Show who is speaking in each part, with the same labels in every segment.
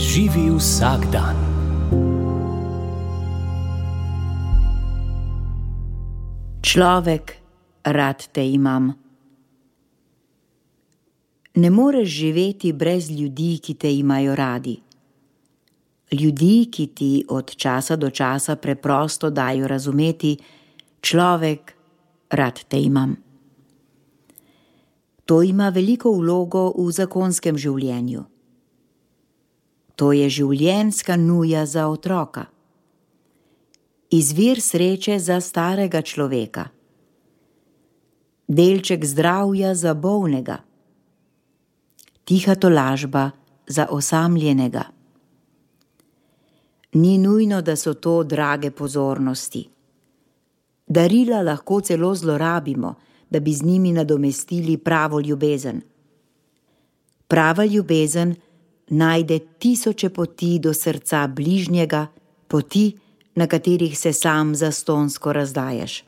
Speaker 1: Živi vsak dan.
Speaker 2: Človek, rad te imam. Ne moreš živeti brez ljudi, ki te imajo radi. Ljudi, ki ti od časa do časa preprosto dajo razumeti: človek, rad te imam. To ima veliko vlogo v zakonskem življenju. To je življenjska nuja za otroka. Izvir sreče za starega človeka. Delček zdravja za bolnega. Tiha tolažba za osamljenega. Ni nujno, da so to drage pozornosti. Darila lahko celo zlorabimo, da bi z njimi nadomestili pravo ljubezen. Prava ljubezen najde tisoče poti do srca bližnjega, poti, na katerih se sam zastonjsko razdajaš.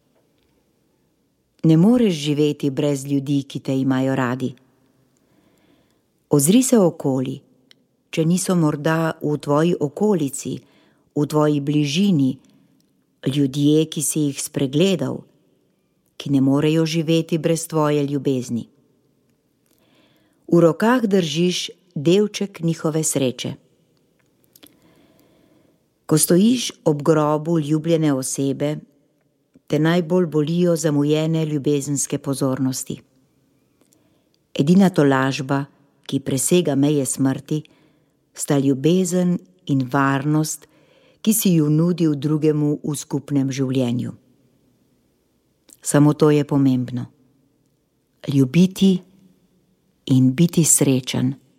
Speaker 2: Ne moreš živeti brez ljudi, ki te imajo radi. Ozri se okoli, če niso morda v tvoji okolici, v tvoji bližini, ljudje, ki si jih spregledal, ki ne morejo živeti brez tvoje ljubezni. V rokah držiš delček njihove sreče. Ko stojiš ob grobu ljubljene osebe, te najbolj bolijo zamujene ljubezenske pozornosti. Edina tolažba, ki presega meje smrti, sta ljubezen in varnost, ki si ju nudil drugemu v skupnem življenju. Samo to je pomembno. Ljubiti in biti srečen.